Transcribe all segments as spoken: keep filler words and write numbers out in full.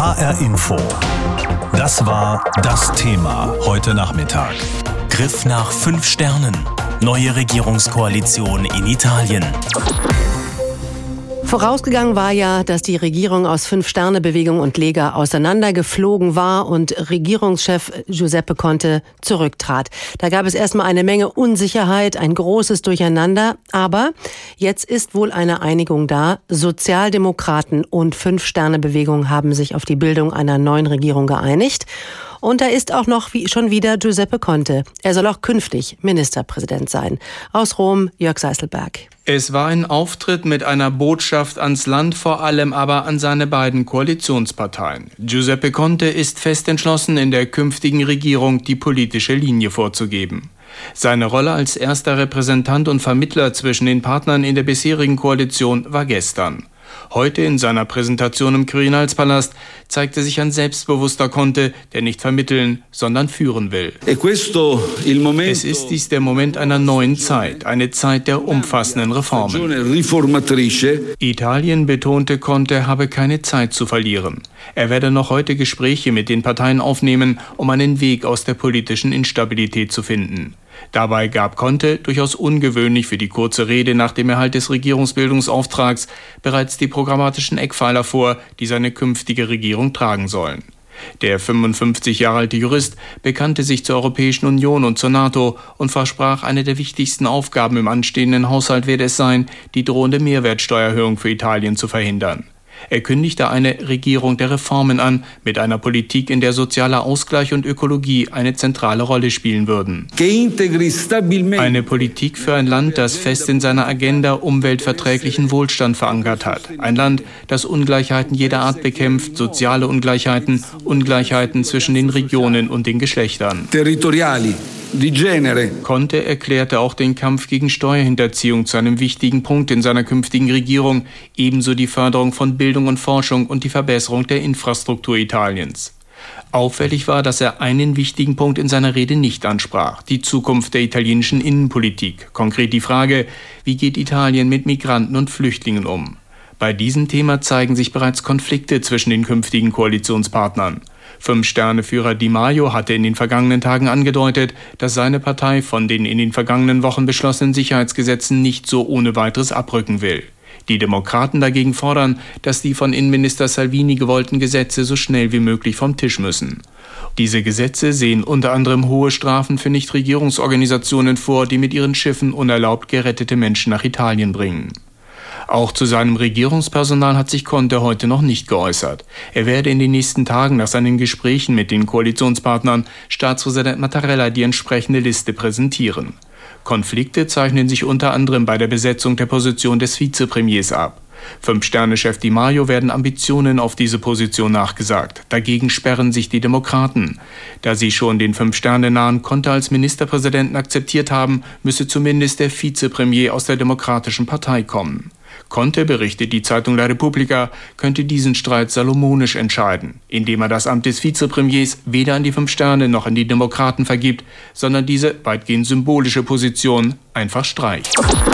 H R Info. Das war das Thema heute Nachmittag. Griff nach fünf Sternen. Neue Regierungskoalition in Italien. Vorausgegangen war ja, dass die Regierung aus Fünf-Sterne-Bewegung und Lega auseinandergeflogen war und Regierungschef Giuseppe Conte zurücktrat. Da gab es erstmal eine Menge Unsicherheit, ein großes Durcheinander. Aber jetzt ist wohl eine Einigung da. Sozialdemokraten und Fünf-Sterne-Bewegung haben sich auf die Bildung einer neuen Regierung geeinigt. Und da ist auch noch wie schon wieder Giuseppe Conte. Er soll auch künftig Ministerpräsident sein. Aus Rom, Jörg Seißelberg. Es war ein Auftritt mit einer Botschaft ans Land, vor allem aber an seine beiden Koalitionsparteien. Giuseppe Conte ist fest entschlossen, in der künftigen Regierung die politische Linie vorzugeben. Seine Rolle als erster Repräsentant und Vermittler zwischen den Partnern in der bisherigen Koalition war gestern. Heute in seiner Präsentation im Quirinalspalast zeigte sich ein selbstbewusster Conte, der nicht vermitteln, sondern führen will. Es ist dies der Moment einer neuen Zeit, eine Zeit der umfassenden Reformen. Italien, betonte Conte, habe keine Zeit zu verlieren. Er werde noch heute Gespräche mit den Parteien aufnehmen, um einen Weg aus der politischen Instabilität zu finden. Dabei gab Conte, durchaus ungewöhnlich für die kurze Rede nach dem Erhalt des Regierungsbildungsauftrags, bereits die programmatischen Eckpfeiler vor, die seine künftige Regierung tragen sollen. Der fünfundfünfzig Jahre alte Jurist bekannte sich zur Europäischen Union und zur NATO und versprach, eine der wichtigsten Aufgaben im anstehenden Haushalt werde es sein, die drohende Mehrwertsteuererhöhung für Italien zu verhindern. Er kündigte eine Regierung der Reformen an, mit einer Politik, in der sozialer Ausgleich und Ökologie eine zentrale Rolle spielen würden. Eine Politik für ein Land, das fest in seiner Agenda umweltverträglichen Wohlstand verankert hat. Ein Land, das Ungleichheiten jeder Art bekämpft, soziale Ungleichheiten, Ungleichheiten zwischen den Regionen und den Geschlechtern. Conte erklärte auch den Kampf gegen Steuerhinterziehung zu einem wichtigen Punkt in seiner künftigen Regierung, ebenso die Förderung von Bildung und Forschung und die Verbesserung der Infrastruktur Italiens. Auffällig war, dass er einen wichtigen Punkt in seiner Rede nicht ansprach, die Zukunft der italienischen Innenpolitik. Konkret die Frage, wie geht Italien mit Migranten und Flüchtlingen um? Bei diesem Thema zeigen sich bereits Konflikte zwischen den künftigen Koalitionspartnern. Fünf-Sterne-Führer Di Maio hatte in den vergangenen Tagen angedeutet, dass seine Partei von den in den vergangenen Wochen beschlossenen Sicherheitsgesetzen nicht so ohne weiteres abrücken will. Die Demokraten dagegen fordern, dass die von Innenminister Salvini gewollten Gesetze so schnell wie möglich vom Tisch müssen. Diese Gesetze sehen unter anderem hohe Strafen für Nichtregierungsorganisationen vor, die mit ihren Schiffen unerlaubt gerettete Menschen nach Italien bringen. Auch zu seinem Regierungspersonal hat sich Conte heute noch nicht geäußert. Er werde in den nächsten Tagen nach seinen Gesprächen mit den Koalitionspartnern Staatspräsident Mattarella die entsprechende Liste präsentieren. Konflikte zeichnen sich unter anderem bei der Besetzung der Position des Vizepremiers ab. Fünf-Sterne-Chef Di Maio werden Ambitionen auf diese Position nachgesagt. Dagegen sperren sich die Demokraten. Da sie schon den Fünf-Sterne-nahen Conte als Ministerpräsidenten akzeptiert haben, müsse zumindest der Vizepremier aus der Demokratischen Partei kommen. Conte, berichtet die Zeitung La Repubblica, könnte diesen Streit salomonisch entscheiden, indem er das Amt des Vizepremiers weder an die Fünf Sterne noch an die Demokraten vergibt, sondern diese weitgehend symbolische Position einfach streicht.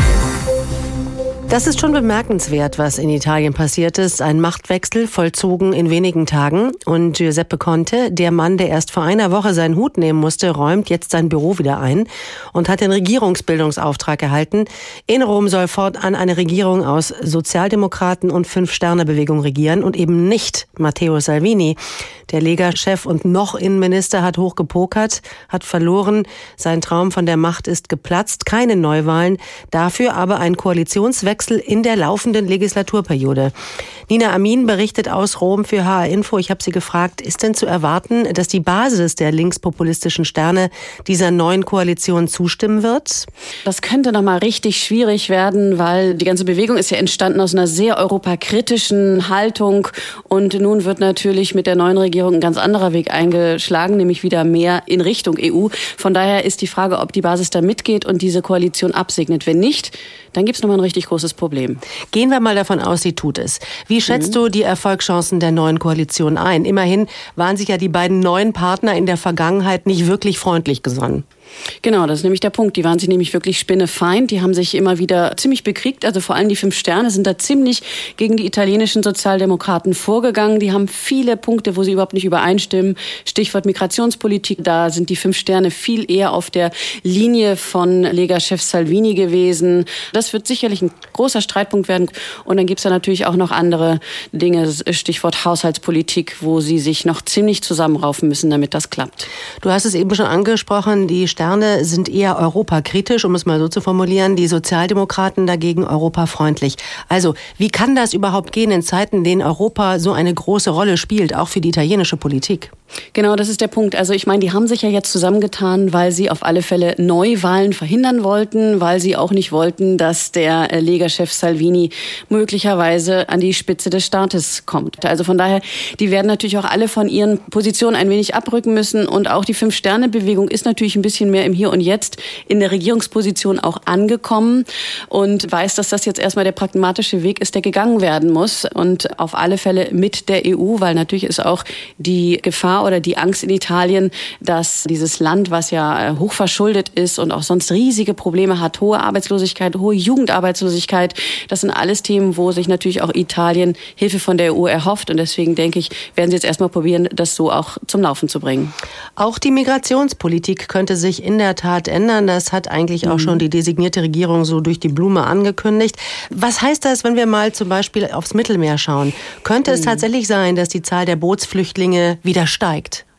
Das ist schon bemerkenswert, was in Italien passiert ist. Ein Machtwechsel vollzogen in wenigen Tagen. Und Giuseppe Conte, der Mann, der erst vor einer Woche seinen Hut nehmen musste, räumt jetzt sein Büro wieder ein und hat den Regierungsbildungsauftrag erhalten. In Rom soll fortan eine Regierung aus Sozialdemokraten und Fünf-Sterne-Bewegung regieren und eben nicht Matteo Salvini. Der Lega-Chef und noch Innenminister hat hoch gepokert, hat verloren. Sein Traum von der Macht ist geplatzt. Keine Neuwahlen, dafür aber ein Koalitionswechsel in der laufenden Legislaturperiode. Nina Amin berichtet aus Rom für H R Info. Ich habe sie gefragt, ist denn zu erwarten, dass die Basis der linkspopulistischen Sterne dieser neuen Koalition zustimmen wird? Das könnte noch mal richtig schwierig werden, weil die ganze Bewegung ist ja entstanden aus einer sehr europakritischen Haltung. Und nun wird natürlich mit der neuen Regierung ein ganz anderer Weg eingeschlagen, nämlich wieder mehr in Richtung E U. Von daher ist die Frage, ob die Basis da mitgeht und diese Koalition absegnet. Wenn nicht, dann gibt es nochmal ein richtig großes Problem. Gehen wir mal davon aus, sie tut es. Wie schätzt mhm. du die Erfolgschancen der neuen Koalition ein? Immerhin waren sich ja die beiden neuen Partner in der Vergangenheit nicht wirklich freundlich gesonnen. Genau, das ist nämlich der Punkt. Die waren sich nämlich wirklich spinnefeind. Die haben sich immer wieder ziemlich bekriegt. Also vor allem die Fünf Sterne sind da ziemlich gegen die italienischen Sozialdemokraten vorgegangen. Die haben viele Punkte, wo sie überhaupt nicht übereinstimmen. Stichwort Migrationspolitik. Da sind die Fünf Sterne viel eher auf der Linie von Lega-Chef Salvini gewesen. Das wird sicherlich ein großer Streitpunkt werden. Und dann gibt's da natürlich auch noch andere Dinge. Stichwort Haushaltspolitik, wo sie sich noch ziemlich zusammenraufen müssen, damit das klappt. Du hast es eben schon angesprochen, die Sterne sind eher europakritisch, um es mal so zu formulieren, die Sozialdemokraten dagegen europafreundlich. Also, wie kann das überhaupt gehen in Zeiten, in denen Europa so eine große Rolle spielt, auch für die italienische Politik? Genau, das ist der Punkt. Also ich meine, die haben sich ja jetzt zusammengetan, weil sie auf alle Fälle Neuwahlen verhindern wollten, weil sie auch nicht wollten, dass der Lega-Chef Salvini möglicherweise an die Spitze des Staates kommt. Also von daher, die werden natürlich auch alle von ihren Positionen ein wenig abrücken müssen. Und auch die Fünf-Sterne-Bewegung ist natürlich ein bisschen mehr im Hier und Jetzt in der Regierungsposition auch angekommen und weiß, dass das jetzt erstmal der pragmatische Weg ist, der gegangen werden muss. Und auf alle Fälle mit der E U, weil natürlich ist auch die Gefahr oder die Angst in Italien, dass dieses Land, was ja hoch verschuldet ist und auch sonst riesige Probleme hat, hohe Arbeitslosigkeit, hohe Jugendarbeitslosigkeit, das sind alles Themen, wo sich natürlich auch Italien Hilfe von der E U erhofft. Und deswegen denke ich, werden sie jetzt erstmal probieren, das so auch zum Laufen zu bringen. Auch die Migrationspolitik könnte sich in der Tat ändern. Das hat eigentlich auch schon die designierte Regierung so durch die Blume angekündigt. Was heißt das, wenn wir mal zum Beispiel aufs Mittelmeer schauen? Könnte es tatsächlich sein, dass die Zahl der Bootsflüchtlinge wieder steigt?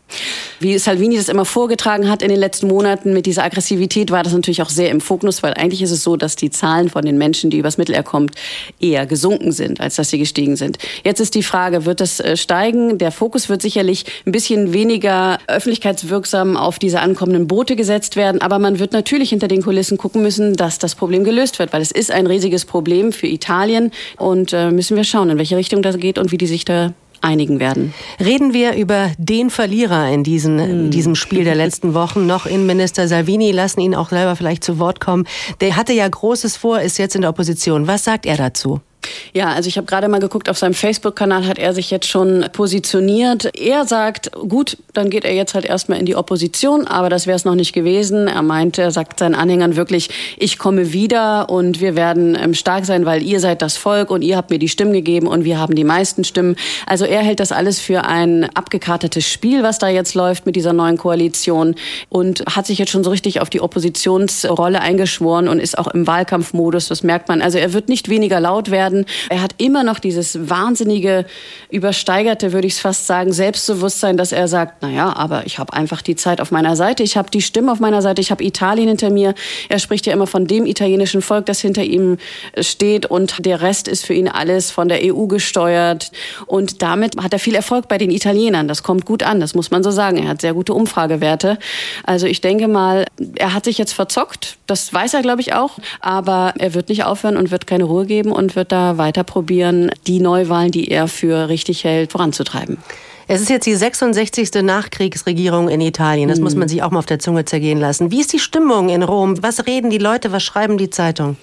Wie Salvini das immer vorgetragen hat in den letzten Monaten mit dieser Aggressivität, war das natürlich auch sehr im Fokus, weil eigentlich ist es so, dass die Zahlen von den Menschen, die übers Mittelmeer kommen, eher gesunken sind, als dass sie gestiegen sind. Jetzt ist die Frage, wird das steigen? Der Fokus wird sicherlich ein bisschen weniger öffentlichkeitswirksam auf diese ankommenden Boote gesetzt werden, aber man wird natürlich hinter den Kulissen gucken müssen, dass das Problem gelöst wird, weil es ist ein riesiges Problem für Italien und äh, müssen wir schauen, in welche Richtung das geht und wie die sich da einigen werden. Reden wir über den Verlierer in diesen, in diesem Spiel der letzten Wochen. Noch Innenminister Salvini, lassen ihn auch selber vielleicht zu Wort kommen. Der hatte ja Großes vor, ist jetzt in der Opposition. Was sagt er dazu? Ja, also ich habe gerade mal geguckt, auf seinem Facebook-Kanal hat er sich jetzt schon positioniert. Er sagt, gut, dann geht er jetzt halt erstmal in die Opposition, aber das wäre es noch nicht gewesen. Er meint, er sagt seinen Anhängern wirklich, ich komme wieder und wir werden ähm, stark sein, weil ihr seid das Volk und ihr habt mir die Stimmen gegeben und wir haben die meisten Stimmen. Also er hält das alles für ein abgekartetes Spiel, was da jetzt läuft mit dieser neuen Koalition und hat sich jetzt schon so richtig auf die Oppositionsrolle eingeschworen und ist auch im Wahlkampfmodus, das merkt man. Also er wird nicht weniger laut werden. Er hat immer noch dieses wahnsinnige, übersteigerte, würde ich es fast sagen, Selbstbewusstsein, dass er sagt, naja, aber ich habe einfach die Zeit auf meiner Seite, ich habe die Stimme auf meiner Seite, ich habe Italien hinter mir. Er spricht ja immer von dem italienischen Volk, das hinter ihm steht und der Rest ist für ihn alles von der E U gesteuert. Und damit hat er viel Erfolg bei den Italienern. Das kommt gut an, das muss man so sagen. Er hat sehr gute Umfragewerte. Also ich denke mal, er hat sich jetzt verzockt, das weiß er, glaube ich, auch, aber er wird nicht aufhören und wird keine Ruhe geben und wird da weiter probieren, die Neuwahlen, die er für richtig hält, voranzutreiben. Es ist jetzt die sechsundsechzigste Nachkriegsregierung in Italien. Das mhm. muss man sich auch mal auf der Zunge zergehen lassen. Wie ist die Stimmung in Rom? Was reden die Leute? Was schreiben die Zeitungen?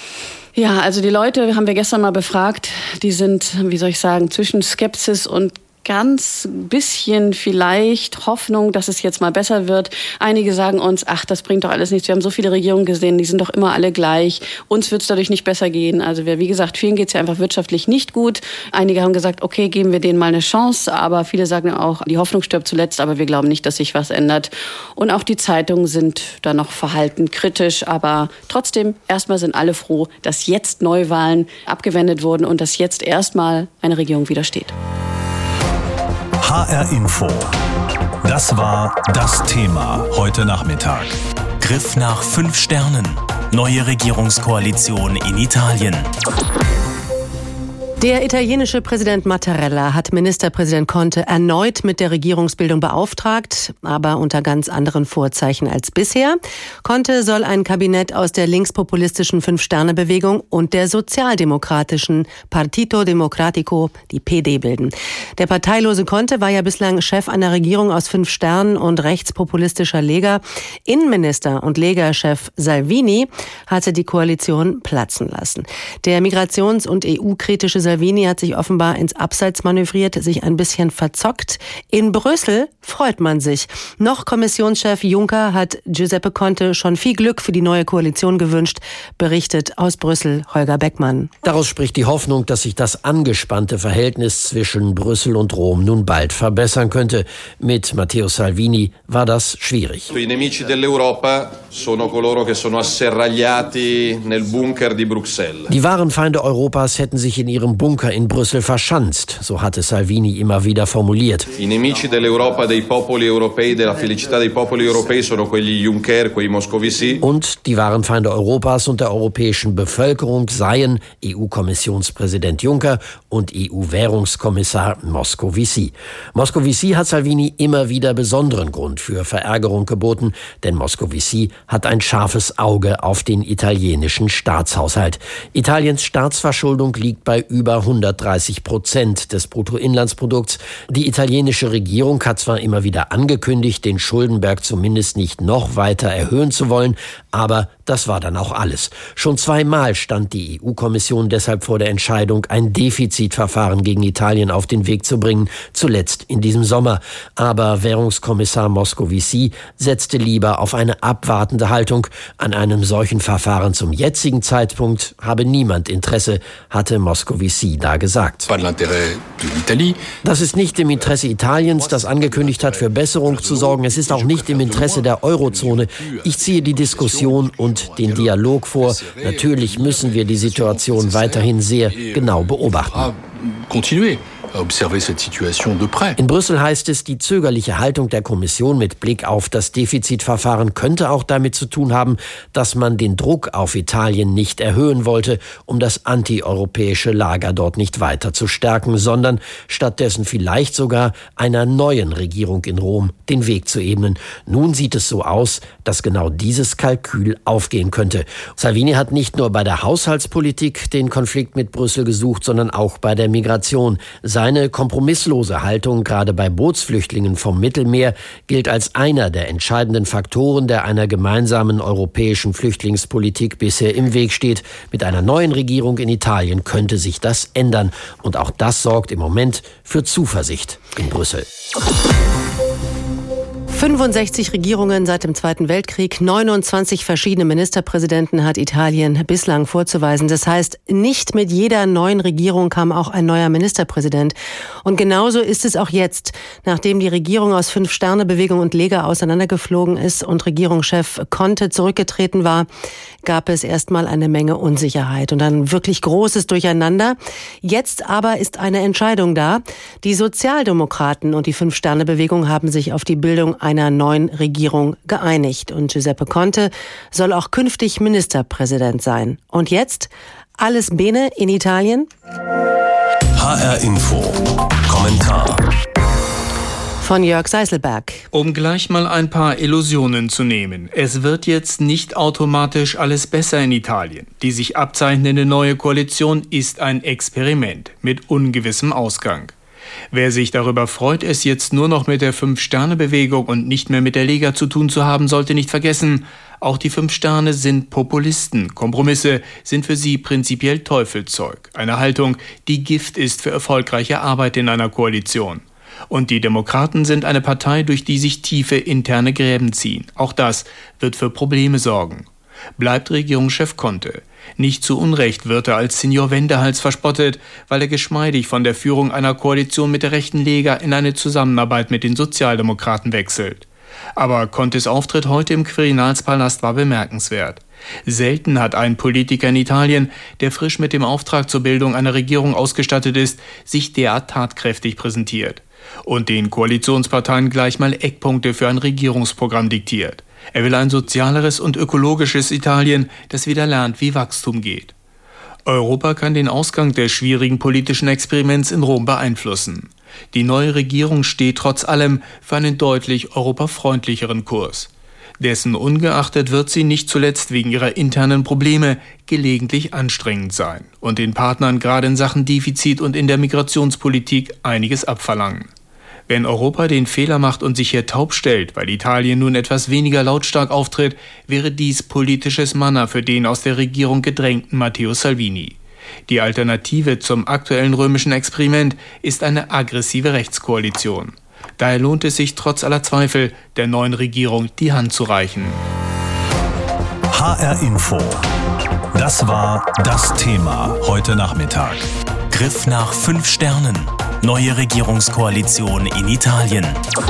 Ja, also die Leute haben wir gestern mal befragt. Die sind, wie soll ich sagen, zwischen Skepsis und ganz bisschen vielleicht Hoffnung, dass es jetzt mal besser wird. Einige sagen uns, ach, das bringt doch alles nichts. Wir haben so viele Regierungen gesehen, die sind doch immer alle gleich. Uns wird es dadurch nicht besser gehen. Also wir, wie gesagt, vielen geht es ja einfach wirtschaftlich nicht gut. Einige haben gesagt, okay, geben wir denen mal eine Chance. Aber viele sagen auch, die Hoffnung stirbt zuletzt. Aber wir glauben nicht, dass sich was ändert. Und auch die Zeitungen sind da noch verhalten kritisch. Aber trotzdem, erstmal sind alle froh, dass jetzt Neuwahlen abgewendet wurden und dass jetzt erstmal eine Regierung wieder steht. H R Info. Das war das Thema heute Nachmittag. Griff nach fünf Sternen. Neue Regierungskoalition in Italien. Der italienische Präsident Mattarella hat Ministerpräsident Conte erneut mit der Regierungsbildung beauftragt, aber unter ganz anderen Vorzeichen als bisher. Conte soll ein Kabinett aus der linkspopulistischen Fünf-Sterne-Bewegung und der sozialdemokratischen Partito Democratico, die P D, bilden. Der parteilose Conte war ja bislang Chef einer Regierung aus fünf Sternen und rechtspopulistischer Lega. Innenminister und Lega-Chef Salvini hatte die Koalition platzen lassen. Der migrations- und E U-kritische Salvini hat sich offenbar ins Abseits manövriert, sich ein bisschen verzockt. In Brüssel freut man sich. Noch Kommissionschef Juncker hat Giuseppe Conte schon viel Glück für die neue Koalition gewünscht, berichtet aus Brüssel Holger Beckmann. Daraus spricht die Hoffnung, dass sich das angespannte Verhältnis zwischen Brüssel und Rom nun bald verbessern könnte. Mit Matteo Salvini war das schwierig. I nemici dell'Europa sono coloro che sono asserragliati nel bunker di Bruxelles. Die wahren Feinde Europas hätten sich in ihrem Bunker in Brüssel verschanzt, so hatte Salvini immer wieder formuliert. I nemici dell'Europa dei popoli europei, della felicità dei popoli europei sono quegli Juncker, quei Moscovici. Und die wahren Feinde Europas und der europäischen Bevölkerung seien E U-Kommissionspräsident Juncker und E U-Währungskommissar Moscovici. Moscovici hat Salvini immer wieder besonderen Grund für Verärgerung geboten, denn Moscovici hat ein scharfes Auge auf den italienischen Staatshaushalt. Italiens Staatsverschuldung liegt bei über hundertdreißig Prozent des Bruttoinlandsprodukts. Die italienische Regierung hat zwar immer wieder angekündigt, den Schuldenberg zumindest nicht noch weiter erhöhen zu wollen, aber das war dann auch alles. Schon zweimal stand die E U-Kommission deshalb vor der Entscheidung, ein Defizitverfahren gegen Italien auf den Weg zu bringen, zuletzt in diesem Sommer. Aber Währungskommissar Moscovici setzte lieber auf eine abwartende Haltung. An einem solchen Verfahren zum jetzigen Zeitpunkt habe niemand Interesse, hatte Moscovici da gesagt. Das ist nicht im Interesse Italiens, das angekündigt hat, für Besserung zu sorgen. Es ist auch nicht im Interesse der Eurozone. Ich ziehe die Diskussion und den Dialog vor. Natürlich müssen wir die Situation weiterhin sehr genau beobachten. In Brüssel heißt es, die zögerliche Haltung der Kommission mit Blick auf das Defizitverfahren könnte auch damit zu tun haben, dass man den Druck auf Italien nicht erhöhen wollte, um das antieuropäische Lager dort nicht weiter zu stärken, sondern stattdessen vielleicht sogar einer neuen Regierung in Rom den Weg zu ebnen. Nun sieht es so aus, dass genau dieses Kalkül aufgehen könnte. Salvini hat nicht nur bei der Haushaltspolitik den Konflikt mit Brüssel gesucht, sondern auch bei der Migration. Seine kompromisslose Haltung, gerade bei Bootsflüchtlingen vom Mittelmeer, gilt als einer der entscheidenden Faktoren, der einer gemeinsamen europäischen Flüchtlingspolitik bisher im Weg steht. Mit einer neuen Regierung in Italien könnte sich das ändern. Und auch das sorgt im Moment für Zuversicht in Brüssel. fünfundsechzig Regierungen seit dem Zweiten Weltkrieg, neunundzwanzig verschiedene Ministerpräsidenten hat Italien bislang vorzuweisen. Das heißt, nicht mit jeder neuen Regierung kam auch ein neuer Ministerpräsident. Und genauso ist es auch jetzt. Nachdem die Regierung aus Fünf-Sterne-Bewegung und Lega auseinandergeflogen ist und Regierungschef Conte zurückgetreten war, gab es erstmal eine Menge Unsicherheit und ein wirklich großes Durcheinander. Jetzt aber ist eine Entscheidung da. Die Sozialdemokraten und die Fünf-Sterne-Bewegung haben sich auf die Bildung einer neuen Regierung geeinigt. Und Giuseppe Conte soll auch künftig Ministerpräsident sein. Und jetzt alles bene in Italien? H R Info. Kommentar. Von Jörg Seiselberg. Um gleich mal ein paar Illusionen zu nehmen. Es wird jetzt nicht automatisch alles besser in Italien. Die sich abzeichnende neue Koalition ist ein Experiment mit ungewissem Ausgang. Wer sich darüber freut, es jetzt nur noch mit der Fünf-Sterne-Bewegung und nicht mehr mit der Lega zu tun zu haben, sollte nicht vergessen, auch die Fünf Sterne sind Populisten. Kompromisse sind für sie prinzipiell Teufelszeug. Eine Haltung, die Gift ist für erfolgreiche Arbeit in einer Koalition. Und die Demokraten sind eine Partei, durch die sich tiefe interne Gräben ziehen. Auch das wird für Probleme sorgen. Bleibt Regierungschef Conte. Nicht zu Unrecht wird er als Signor Wendehals verspottet, weil er geschmeidig von der Führung einer Koalition mit der rechten Lega in eine Zusammenarbeit mit den Sozialdemokraten wechselt. Aber Contes Auftritt heute im Quirinalspalast war bemerkenswert. Selten hat ein Politiker in Italien, der frisch mit dem Auftrag zur Bildung einer Regierung ausgestattet ist, sich derart tatkräftig präsentiert und den Koalitionsparteien gleich mal Eckpunkte für ein Regierungsprogramm diktiert. Er will ein sozialeres und ökologisches Italien, das wieder lernt, wie Wachstum geht. Europa kann den Ausgang des schwierigen politischen Experiments in Rom beeinflussen. Die neue Regierung steht trotz allem für einen deutlich europafreundlicheren Kurs. Dessen ungeachtet wird sie nicht zuletzt wegen ihrer internen Probleme gelegentlich anstrengend sein und den Partnern gerade in Sachen Defizit und in der Migrationspolitik einiges abverlangen. Wenn Europa den Fehler macht und sich hier taub stellt, weil Italien nun etwas weniger lautstark auftritt, wäre dies politisches Manna für den aus der Regierung gedrängten Matteo Salvini. Die Alternative zum aktuellen römischen Experiment ist eine aggressive Rechtskoalition. Daher lohnt es sich trotz aller Zweifel, der neuen Regierung die Hand zu reichen. H R Info. Das war das Thema heute Nachmittag. Griff nach fünf Sternen. Neue Regierungskoalition in Italien.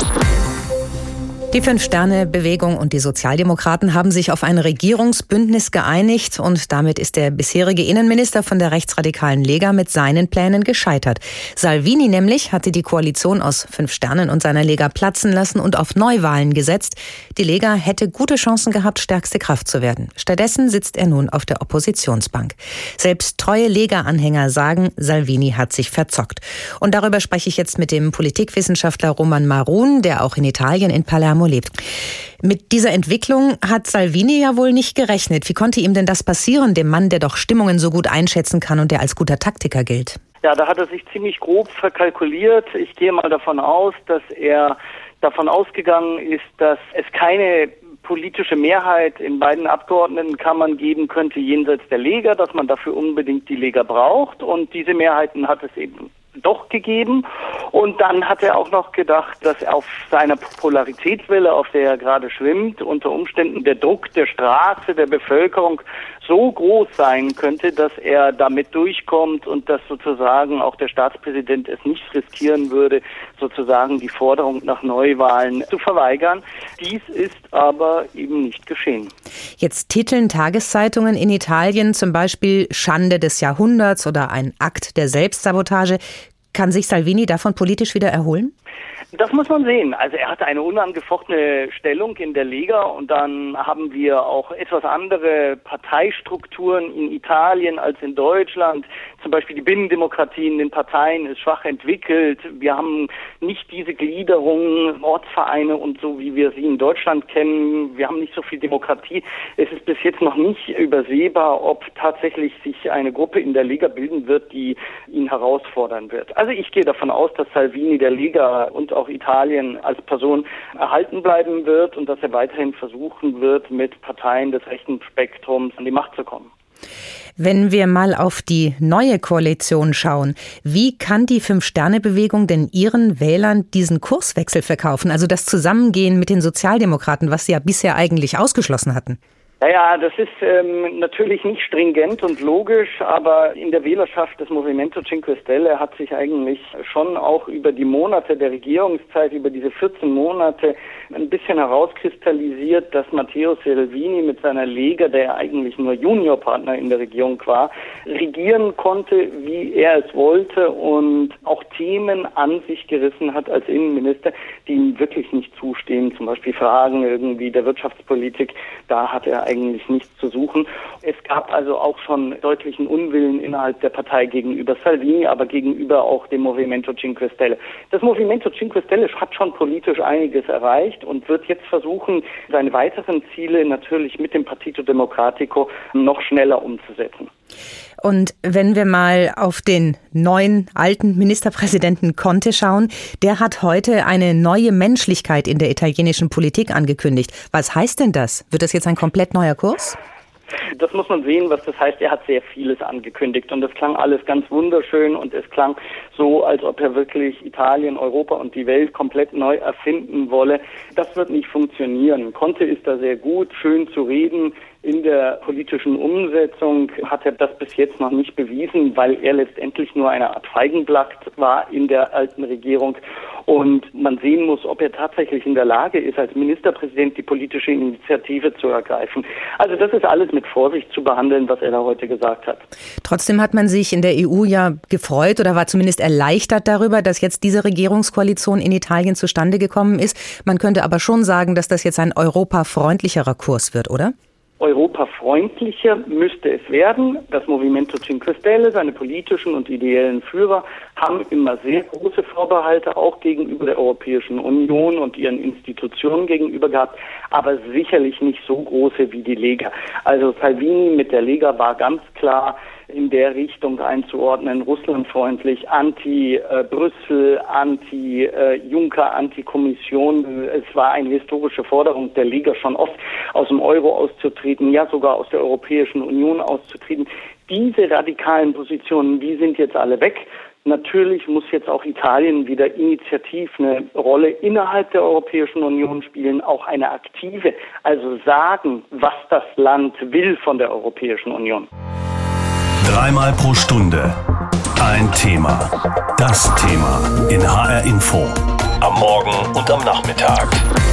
Die Fünf-Sterne-Bewegung und die Sozialdemokraten haben sich auf ein Regierungsbündnis geeinigt und damit ist der bisherige Innenminister von der rechtsradikalen Lega mit seinen Plänen gescheitert. Salvini nämlich hatte die Koalition aus Fünf Sternen und seiner Lega platzen lassen und auf Neuwahlen gesetzt. Die Lega hätte gute Chancen gehabt, stärkste Kraft zu werden. Stattdessen sitzt er nun auf der Oppositionsbank. Selbst treue Lega-Anhänger sagen, Salvini hat sich verzockt. Und darüber spreche ich jetzt mit dem Politikwissenschaftler Roman Marun, der auch in Italien in Palermo lebt. Mit dieser Entwicklung hat Salvini ja wohl nicht gerechnet. Wie konnte ihm denn das passieren, dem Mann, der doch Stimmungen so gut einschätzen kann und der als guter Taktiker gilt? Ja, da hat er sich ziemlich grob verkalkuliert. Ich gehe mal davon aus, dass er davon ausgegangen ist, dass es keine politische Mehrheit in beiden Abgeordnetenkammern geben könnte jenseits der Lega, dass man dafür unbedingt die Lega braucht. Und diese Mehrheiten hat es eben doch gegeben. Und dann hat er auch noch gedacht, dass auf seiner Popularitätswelle, auf der er gerade schwimmt, unter Umständen der Druck der Straße, der Bevölkerung so groß sein könnte, dass er damit durchkommt und dass sozusagen auch der Staatspräsident es nicht riskieren würde, sozusagen die Forderung nach Neuwahlen zu verweigern. Dies ist aber eben nicht geschehen. Jetzt titeln Tageszeitungen in Italien zum Beispiel Schande des Jahrhunderts oder ein Akt der Selbstsabotage. Kann sich Salvini davon politisch wieder erholen? Das muss man sehen. Also er hatte eine unangefochtene Stellung in der Lega und dann haben wir auch etwas andere Parteistrukturen in Italien als in Deutschland. Zum Beispiel die Binnendemokratie in den Parteien ist schwach entwickelt. Wir haben nicht diese Gliederung, Ortsvereine und so, wie wir sie in Deutschland kennen. Wir haben nicht so viel Demokratie. Es ist bis jetzt noch nicht übersehbar, ob tatsächlich sich eine Gruppe in der Lega bilden wird, die ihn herausfordern wird. Also ich gehe davon aus, dass Salvini der Lega und auch Italien als Person erhalten bleiben wird und dass er weiterhin versuchen wird, mit Parteien des rechten Spektrums an die Macht zu kommen. Wenn wir mal auf die neue Koalition schauen, wie kann die Fünf-Sterne-Bewegung denn ihren Wählern diesen Kurswechsel verkaufen, also das Zusammengehen mit den Sozialdemokraten, was sie ja bisher eigentlich ausgeschlossen hatten? Naja, das ist ähm, natürlich nicht stringent und logisch, aber in der Wählerschaft des Movimento Cinque Stelle hat sich eigentlich schon auch über die Monate der Regierungszeit, über diese vierzehn Monate, ein bisschen herauskristallisiert, dass Matteo Salvini mit seiner Lega, der eigentlich nur Juniorpartner in der Regierung war, regieren konnte, wie er es wollte und auch Themen an sich gerissen hat als Innenminister, die ihm wirklich nicht zustehen, zum Beispiel Fragen irgendwie der Wirtschaftspolitik, da hat er eigentlich nichts zu suchen. Es gab also auch schon deutlichen Unwillen innerhalb der Partei gegenüber Salvini, aber gegenüber auch dem Movimento Cinque Stelle. Das Movimento Cinque Stelle hat schon politisch einiges erreicht und wird jetzt versuchen, seine weiteren Ziele natürlich mit dem Partito Democratico noch schneller umzusetzen. Und wenn wir mal auf den neuen, alten Ministerpräsidenten Conte schauen, der hat heute eine neue Menschlichkeit in der italienischen Politik angekündigt. Was heißt denn das? Wird das jetzt ein komplett neuer Kurs? Das muss man sehen, was das heißt. Er hat sehr vieles angekündigt und das klang alles ganz wunderschön und es klang so, als ob er wirklich Italien, Europa und die Welt komplett neu erfinden wolle. Das wird nicht funktionieren. Conte ist da sehr gut, schön zu reden. In der politischen Umsetzung hat er das bis jetzt noch nicht bewiesen, weil er letztendlich nur eine Art Feigenblatt war in der alten Regierung. Und man sehen muss, ob er tatsächlich in der Lage ist, als Ministerpräsident die politische Initiative zu ergreifen. Also das ist alles mit Vorsicht zu behandeln, was er da heute gesagt hat. Trotzdem hat man sich in der E U ja gefreut oder war zumindest erleichtert darüber, dass jetzt diese Regierungskoalition in Italien zustande gekommen ist. Man könnte aber schon sagen, dass das jetzt ein europafreundlicherer Kurs wird, oder? Europafreundlicher müsste es werden. Das Movimento Cinque Stelle, seine politischen und ideellen Führer, haben immer sehr große Vorbehalte auch gegenüber der Europäischen Union und ihren Institutionen gegenüber gehabt, aber sicherlich nicht so große wie die Lega. Also Salvini mit der Lega war ganz klar in der Richtung einzuordnen, russlandfreundlich, anti-Brüssel, anti-Juncker, anti-Kommission. Es war eine historische Forderung der Lega schon oft, aus dem Euro auszutreten, ja sogar aus der Europäischen Union auszutreten. Diese radikalen Positionen, die sind jetzt alle weg. Natürlich muss jetzt auch Italien wieder initiativ eine Rolle innerhalb der Europäischen Union spielen, auch eine aktive, also sagen, was das Land will von der Europäischen Union. Dreimal pro Stunde ein Thema. Das Thema in H R Info. Am Morgen und am Nachmittag.